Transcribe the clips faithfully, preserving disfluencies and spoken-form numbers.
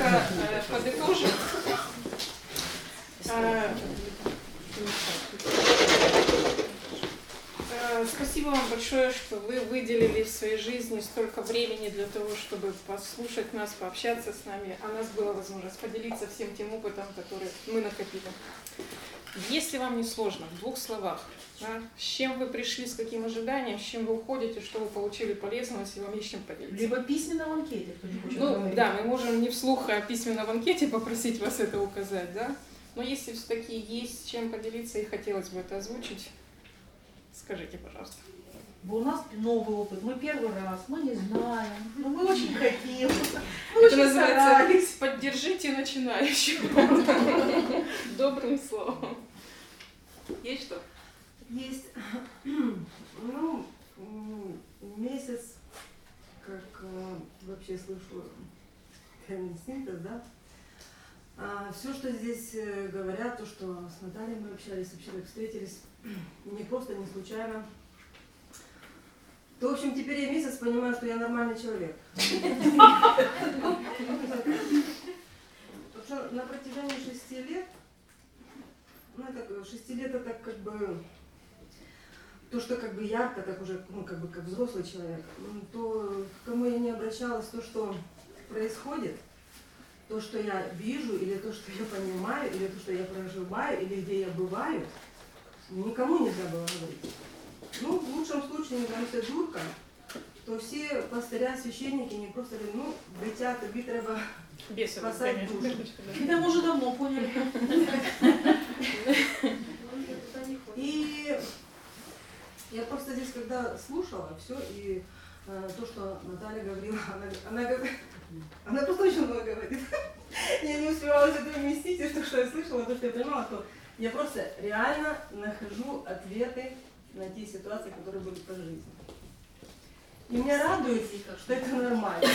э, подытожим. Э, э, спасибо вам большое, что вы выделили в своей жизни столько времени для того, чтобы послушать нас, пообщаться с нами. А у нас была возможность поделиться всем тем опытом, который мы накопили. Если вам не сложно, в двух словах, да, с чем вы пришли, с каким ожиданием, с чем вы уходите, что вы получили полезного, если вам есть чем поделиться. Либо письменно в анкете, кто не хочет Ну, говорить. да, мы можем не вслух, а письменно в анкете попросить вас это указать, да. Но если все-таки есть чем поделиться и хотелось бы это озвучить, скажите, пожалуйста. У нас новый опыт, мы первый раз, мы не знаем, но мы очень хотим, мы Это очень называется старались. «Поддержите начинающего» добрым словом. Есть что? Есть. Ну, месяц, как э, вообще слышу термин синтез, да? А, все, что здесь э, говорят, то, что с Натальей мы общались, вообще так встретились, не просто, не случайно. То, в общем, теперь я месяц понимаю, что я нормальный человек. Потому что на протяжении шести лет, ну, это шести лет это как бы то, что как бы ярко, так уже, ну, как бы как взрослый человек, то, к кому я не обращалась, то, что происходит, то, что я вижу, или то, что я понимаю, или то, что я проживаю, или где я бываю, никому нельзя было говорить. Ну, в лучшем случае, не там все дурка, то все пастыря, священники не просто говорят, ну, дитя, тобі треба спасать душу. Это мы уже давно поняли. И я просто здесь, когда слушала все, и э, то, что Наталья говорила, она, она, она просто очень много говорит. Я не успевала все это вместить, и то, что я слышала, то, что я понимала, то я просто реально нахожу ответы на те ситуации, которые были по жизни. И меня радует, что это нормально.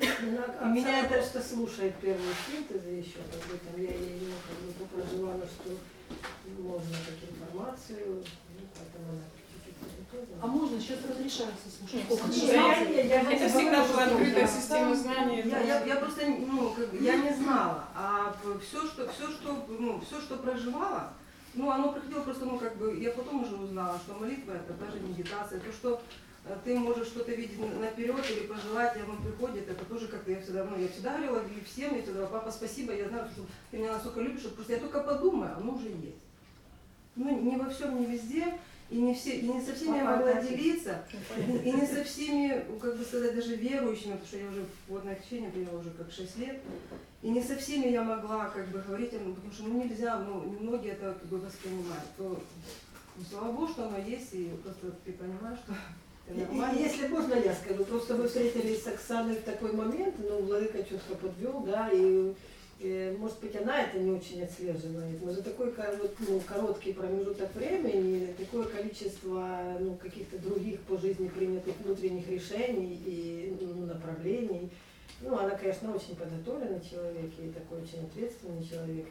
А меня это просто слушает первые синтезы еще, как бы там я ей ну, как бы проживала, что можно как информацию, ну, поэтому она чуть-чуть подготовила. А можно сейчас разрешается слушать? Нет, Сколько? нет, Часов? я- я- Это я всегда говорю, была что открытая да. система знаний. Я, это- я, я просто ну, как бы, я не знала, а все, что, все, что, ну, все, что проживала, ну, оно проходило просто, ну, как бы, я потом уже узнала, что молитва это даже медитация, то, что э, ты можешь что-то видеть наперед или пожелать, и оно приходит, это тоже как-то я всегда, ну, я всегда говорила и всем, я всегда говорила, папа, спасибо, я знаю, что ты меня настолько любишь, что просто я только подумаю, оно уже есть. Ну, не во всем, не везде, и не, все, и не со всеми я могла делиться, и не со всеми, как бы сказать, даже верующими, потому что я уже водное крещение приняла уже как шесть лет, и не со всеми я могла как бы говорить, ну, потому что ну, нельзя, ну, многие это как бы воспринимают. То, ну, слава Богу, что оно есть, и просто ты понимаешь, что это нормально. И- Если можно, я скажу, просто мы встретились с Оксаной в такой момент, ну, Владыка четко подвел, да, и, э, может быть, она это не очень отслеживает, но за такой ко- вот, ну, короткий промежуток времени, такое количество ну, каких-то других по жизни принятых внутренних решений и ну, направлений, ну, она, конечно, очень подготовленный человек и такой очень ответственный человек,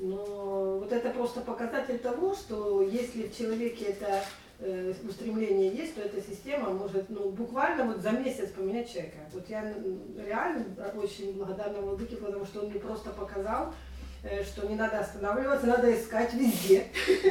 но вот это просто показатель того, что если в человеке это э, устремление есть, то эта система может ну, буквально вот за месяц поменять человека. Вот я м, реально очень благодарна Владыке, потому что он мне просто показал, э, что не надо останавливаться, надо искать везде.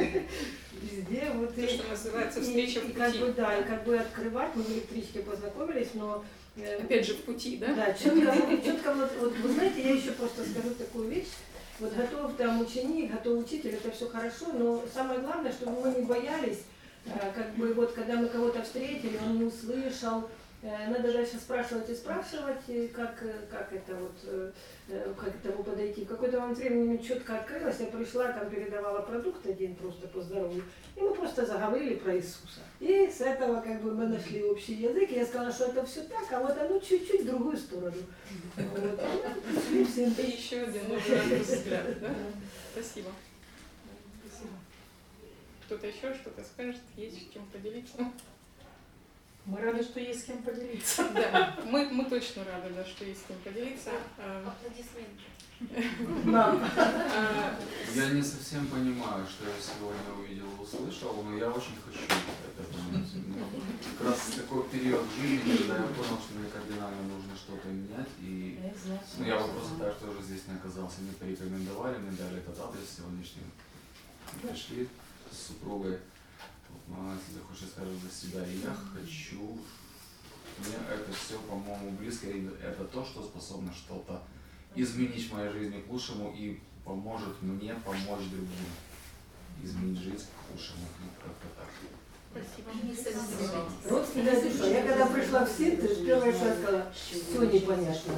Везде. Вот То, и- что называется и- встреча и в как пути. бы, да, и как бы открывать, мы в электричке познакомились, но э, Опять же, в пути, да? да, четко, четко вот, вот, вы знаете, я еще просто скажу такую вещь. Вот готов там ученик, готов учитель, это все хорошо, но самое главное, чтобы мы не боялись, э, как бы вот когда мы кого-то встретили, он не услышал, э, надо дальше спрашивать и спрашивать, и как, э, как это вот, э, э, как к этому подойти. В какой-то момент времени четко открылось, я пришла, там передавала продукт один просто по здоровью, и мы просто заговорили про Иисуса. И с этого как бы мы нашли общий язык, и я сказала, что это все так, а вот оно чуть-чуть в другую сторону. Вот. И все. Это еще один новый ракурс взгляда, да? Спасибо. Спасибо. Кто-то еще что-то скажет, есть чем поделиться? Мы рады, что есть с кем поделиться. Да, мы, мы точно рады, да, что есть с кем поделиться. А, Аплодисменты. а, Я не совсем понимаю, что я сегодня увидел и услышал, но я очень хочу это понять. Ну, как раз такой период жизни, когда я понял, что мне кардинально нужно что-то что-то менять. И ну, я бы просто так тоже здесь не оказался. Мне порекомендовали, мне дали этот адрес сегодняшний. Мы пришли с супругой. Вот, ну, она, если захочет, скажет за себя. И я хочу, мне это все, по-моему, близко. И это то, что способно что-то изменить в моей жизни к лучшему и поможет мне помочь другим. Изменить жизнь к лучшему. Ну, как-то так. Спасибо. Родственная душа. Я когда пришла в синтез, первое, что я сказала, все непонятно.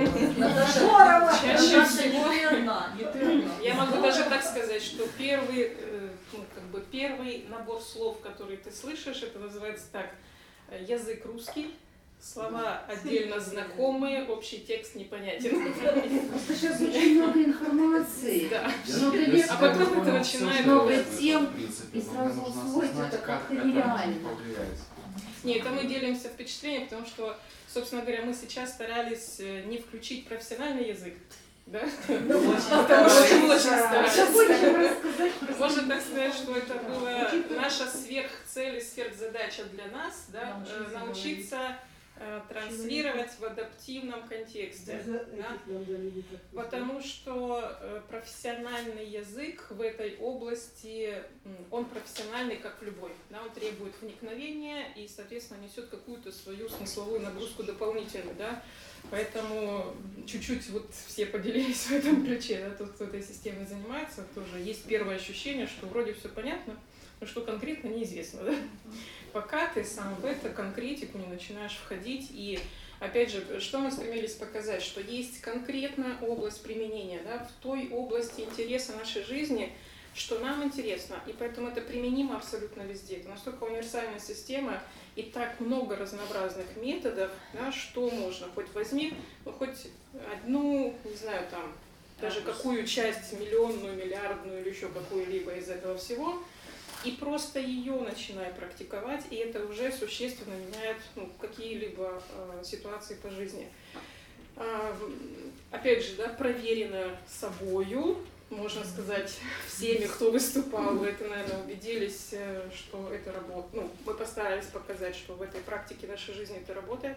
Чаще всего, я могу даже так сказать, что первый, ну, как бы первый набор слов, который ты слышишь, это называется так: язык русский, слова отдельно знакомые, общий текст непонятен. Просто сейчас очень много информации. Да. Много лет, А потом это начинает много говорить. тем, и сразу усвоить это как-то нереально. Нет, это мы делимся впечатлением, потому что, собственно говоря, мы сейчас старались не включить профессиональный язык. Да? Потому что мы очень старались. Можно так сказать, что это была наша сверхцель и сверхзадача для нас, да? Научиться транслировать в адаптивном контексте. Да? Потому что профессиональный язык в этой области, он профессиональный как любой. Да? Он требует вникновения и, соответственно, несет какую-то свою смысловую нагрузку дополнительную. Да? Поэтому чуть-чуть вот все поделились в этом ключе. Да? Тот, кто этой системой занимается, тоже есть первое ощущение, что вроде все понятно, но что конкретно неизвестно. Да? Пока ты сам в эту конкретику не начинаешь входить. И опять же, что мы стремились показать, что есть конкретная область применения, да, в той области интереса нашей жизни, что нам интересно, и поэтому это применимо абсолютно везде. Это настолько универсальная система, и так много разнообразных методов, да, что можно. Хоть возьми, ну, хоть одну, не знаю, там, даже какую часть, миллионную, миллиардную или еще какую-либо из этого всего, и просто ее начинай практиковать, и это уже существенно меняет, ну, какие-либо э, ситуации по жизни. А, опять же, да, проверено собою, можно сказать, всеми, кто выступал, вы это, наверное, убедились, что это работает. Ну, мы постарались показать, что в этой практике нашей жизни это работает.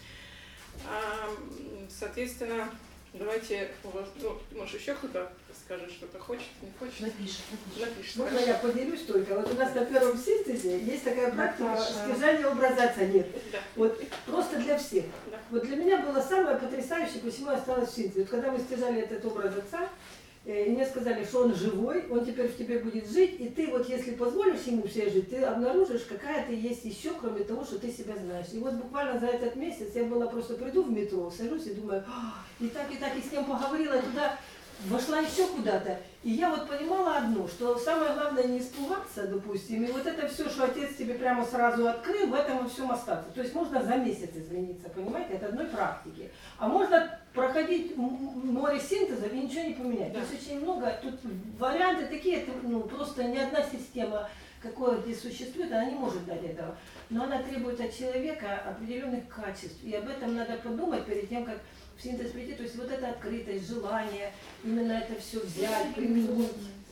А, соответственно, давайте, у вас, ну, может, еще кто-то скажет, что-то хочет, не хочет? Напишет, напишет. Можно я поделюсь только? Вот у нас на первом синтезе есть такая практика стяжания образа отца. Нет. Да. Вот просто для всех. Да. Вот для меня было самое потрясающее, почему я осталась в синтезе. Вот когда мы стяжали этот образ отца, и мне сказали, что он живой, он теперь в тебе будет жить, и ты вот если позволишь ему все жить, ты обнаружишь, какая ты есть еще, кроме того, что ты себя знаешь. И вот буквально за этот месяц я была просто приду в метро, сажусь и думаю, и так, и так, и с кем поговорила, туда вошла еще куда-то. И я вот понимала одно, что самое главное не испугаться, допустим, и вот это все, что отец тебе прямо сразу открыл, в этом во всем остаться. То есть можно за месяц измениться, понимаете, от одной практики. А можно проходить море синтезов и ничего не поменять. Да. То есть очень много, тут варианты такие, это, ну, просто ни одна система, какое здесь существует, она не может дать этого. Но она требует от человека определенных качеств. И об этом надо подумать перед тем, как в синтез прийти. То есть вот эта открытость, желание, именно это все взять, применить.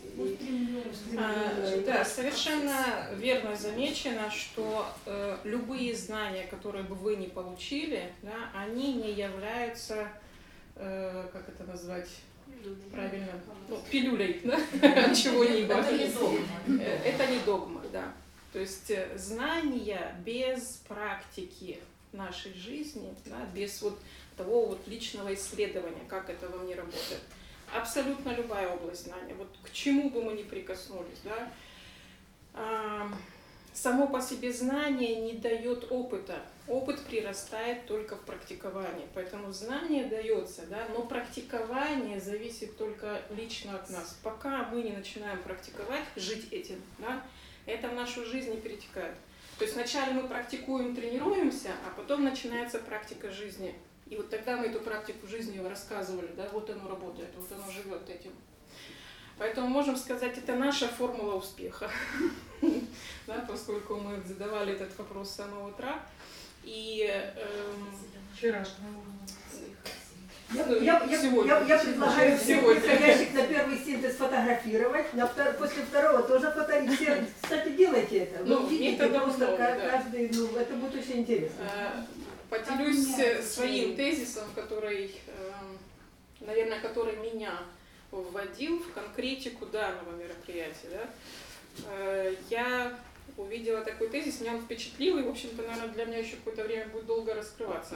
А, да, совершенно верно замечено, что э, любые знания, которые бы вы не получили, да, они не являются, э, как это назвать правильно, ну, пилюлей, да, от чего-либо. Это не догма. Это не догма, да. То есть знания без практики нашей жизни, да, без вот того вот личного исследования, как это во мне работает. Абсолютно любая область знания, вот к чему бы мы ни прикоснулись, да, а, само по себе знание не дает опыта. Опыт прирастает только в практиковании, поэтому знание дается, да, но практикование зависит только лично от нас. Пока мы не начинаем практиковать, жить этим, да, это в нашу жизнь не перетекает. То есть вначале мы практикуем, тренируемся, а потом начинается практика жизни. И вот тогда мы эту практику жизни рассказывали, да, вот оно работает, вот оно живет этим. Поэтому можем сказать, это наша формула успеха, да, поскольку мы задавали этот вопрос с самого утра. И вчерашнего. Я, я, я, я, я предлагаю всех приходящих на первый синтез фотографировать, на втор, после второго тоже фотографировать. Кстати, делайте это. Вы ну, видите, просто много, каждый, да. Ну, это будет очень интересно. поделюсь своим тезисом, который, наверное, который меня вводил в конкретику данного мероприятия. Да? Я увидела такой тезис, меня он впечатлил, и, в общем-то, наверное, для меня еще какое-то время будет долго раскрываться.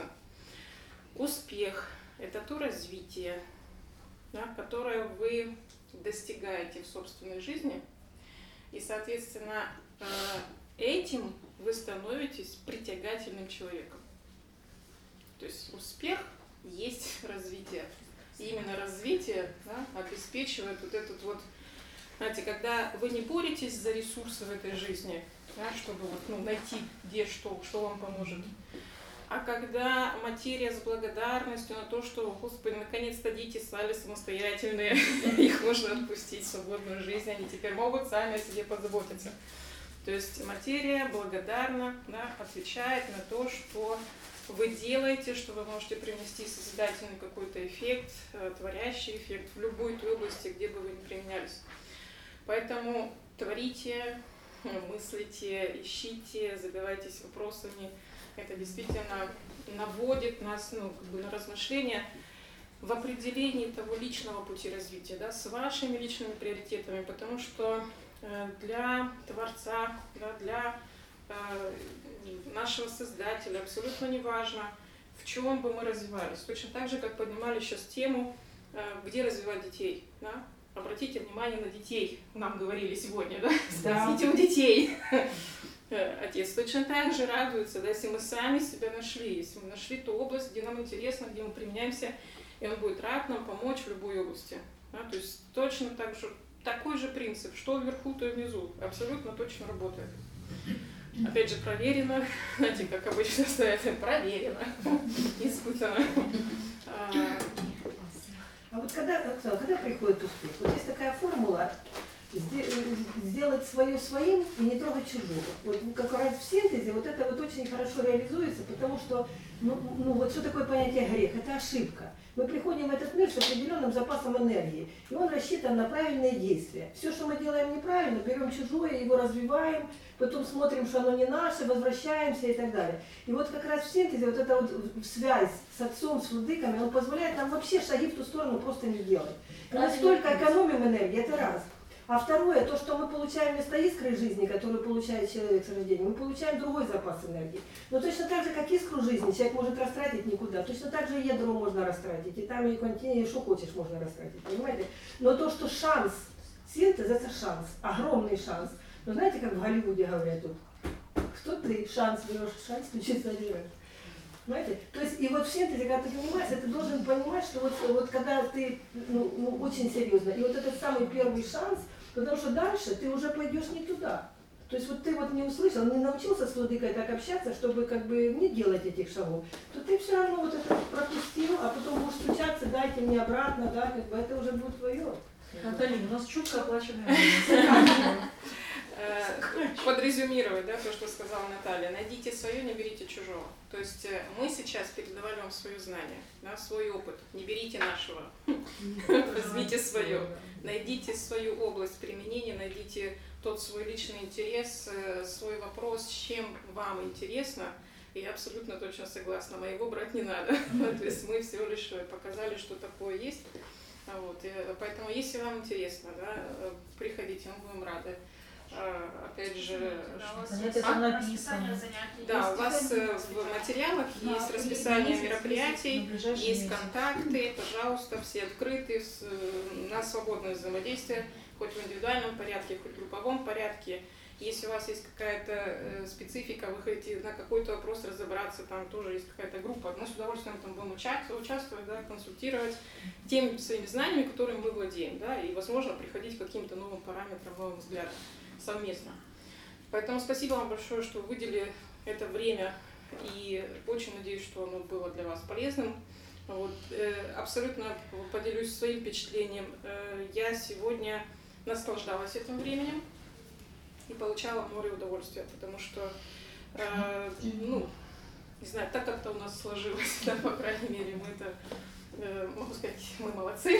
Успех – это то развитие, да, которое вы достигаете в собственной жизни, и, соответственно, этим вы становитесь притягательным человеком. То есть успех есть развитие. И именно развитие, да, обеспечивает вот этот вот, знаете, когда вы не боретесь за ресурсы в этой жизни, да, чтобы вот, ну, найти где что, что вам поможет, а когда материя с благодарностью на то, что, Господи, наконец-то дети стали самостоятельные, их можно отпустить в свободную жизнь, они теперь могут сами о себе позаботиться. То есть материя благодарна, да, отвечает на то, что вы делаете, что вы можете привнести созидательный какой-то эффект, творящий эффект в любой той области, где бы вы ни применялись. Поэтому творите, мыслите, ищите, задавайтесь вопросами. Это действительно наводит нас, ну, как бы на размышления в определении того личного пути развития, да, с вашими личными приоритетами, потому что для Творца, да, для э, нашего Создателя абсолютно не важно, в чем бы мы развивались. Точно так же, как поднимали сейчас тему, э, где развивать детей. Да? Обратите внимание на детей, нам говорили сегодня, да? Спросите у детей. Отец точно так же радуется, да, если мы сами себя нашли, если мы нашли ту область, где нам интересно, где мы применяемся, и он будет рад нам помочь в любой области. Да? То есть точно так же, такой же принцип, что вверху, то и внизу, абсолютно точно работает. Опять же, проверено, знаете, как обычно стоят, проверено, испытано. А вот когда, Оксана, когда приходит успех? Вот есть такая формула сделать свое своим и не трогать чужого. Вот как раз в синтезе вот это вот очень хорошо реализуется, потому что, ну, ну вот что такое понятие грех? Это ошибка. Мы приходим в этот мир с определенным запасом энергии, и он рассчитан на правильные действия. Все, что мы делаем неправильно, берем чужое, его развиваем, потом смотрим, что оно не наше, возвращаемся и так далее. И вот как раз в синтезе вот эта вот связь с отцом, с владыками, он позволяет нам вообще шаги в ту сторону просто не делать. И мы столько экономим энергии, это раз. А второе, то, что мы получаем вместо искры жизни, которую получает человек с рождения, мы получаем другой запас энергии. Но точно так же, как искру жизни, человек может растратить никуда, точно так же и ядро можно растратить, и там и континент, что хочешь, можно растратить, понимаете? Но то, что шанс, синтез, это шанс, огромный шанс. Но знаете, как в Голливуде говорят тут, кто ты шанс берешь, шанс случится делать. Понимаете? То есть, и вот в синтезе, когда ты понимаешь, ты должен понимать, что вот, вот когда ты, ну, ну, очень серьезно, и вот этот самый первый шанс, потому что дальше ты уже пойдешь не туда. То есть вот ты вот не услышал, не научился с владыкой так общаться, чтобы как бы не делать этих шагов, то ты все равно вот это пропустил, а потом будешь стучаться, дайте мне обратно, да, как бы это уже будет твое. Наталья, у нас чутко оплаченная время. Подрезюмировать, да, то, что сказала Наталья. Найдите свое, не берите чужого. То есть мы сейчас передавали вам свое знание, да, свой опыт. Не берите нашего, возьмите свое. Найдите свою область применения, найдите тот свой личный интерес, свой вопрос, с чем вам интересно. И я абсолютно точно согласна, моего брать не надо. То есть мы всего лишь показали, что такое есть. Вот. Поэтому, если вам интересно, да, приходите, мы будем рады. Опять же, занятия там написаны. Да, у вас в материалах есть расписание мероприятий, есть контакты, пожалуйста, все открыты, на свободное взаимодействие, хоть в индивидуальном порядке, хоть в групповом порядке. Если у вас есть какая-то специфика, вы хотите на какой-то вопрос разобраться, там тоже есть какая-то группа, мы с удовольствием там будем участвовать, да, консультировать теми своими знаниями, которыми мы владеем, да, и, возможно, приходить к каким-то новым параметрам, новым взглядам совместно. Поэтому спасибо вам большое, что вы выделили это время, и очень надеюсь, что оно было для вас полезным. Вот, э, абсолютно поделюсь своим впечатлением. Э, я сегодня наслаждалась этим временем и получала море удовольствия, потому что, э, ну, не знаю, так как-то у нас сложилось, да, по крайней мере, мы это, э, могу сказать, мы молодцы.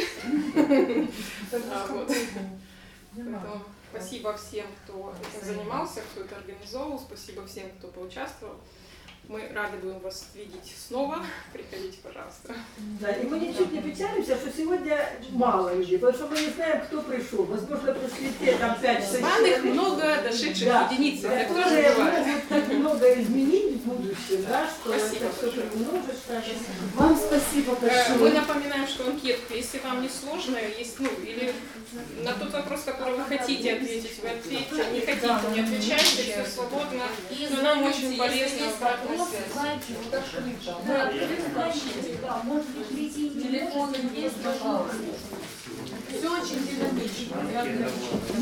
Поэтому спасибо всем, кто этим занимался, кто это организовал, спасибо всем, кто поучаствовал. Мы рады будем вас видеть снова. Приходите, пожалуйста. Да, и мы ничуть не печалимся, что сегодня мало людей, потому что мы не знаем, кто пришел. Возможно, пришли те, там, пять-шесть Званых человек. много, дошедших Да, единиц. Это тоже которые бывает. могут так много изменить в будущем, да, что Спасибо это все большое. примножишь. так. Вам спасибо Э, большое. Мы напоминаем, что анкетка, если вам не сложно, есть, ну, или на тот вопрос, который вы хотите ответить, вы ответите, не хотите, не отвечайте, все свободно. И Но нам знаете, очень полезно если есть обратная вопрос, связь. знаете, вот открыто. Мы открыты, да, можете прийти, телефон есть, пожалуйста. Все очень динамично.